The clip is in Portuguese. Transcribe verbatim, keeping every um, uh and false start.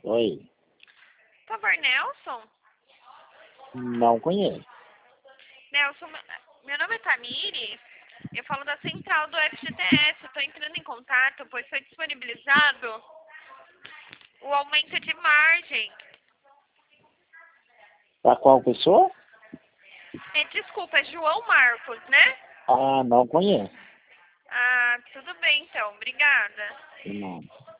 Oi. Por favor, Nelson? Não conheço. Nelson, meu nome é Tamires. Eu falo da central do F G T S. Estou entrando em contato, pois foi disponibilizado o aumento de margem. Para qual pessoa? É, desculpa, é João Marcos, né? Ah, não conheço. Ah, tudo bem então. Obrigada. Não.